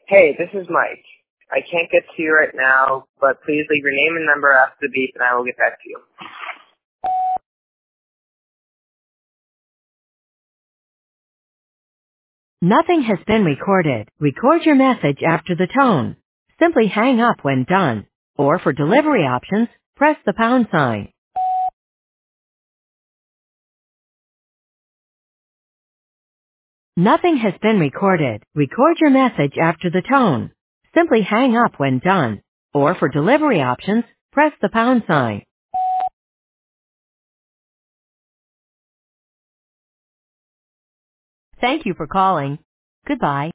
Hey, this is Mike. I can't get to you right now, but please leave your name and number after the beep and I will get back to you. Nothing has been recorded. Record your message after the tone. Simply hang up when done. Or for delivery options, press the pound sign. Nothing has been recorded. Record your message after the tone. Simply hang up when done. Or for delivery options, press the pound sign. Thank you for calling. Goodbye.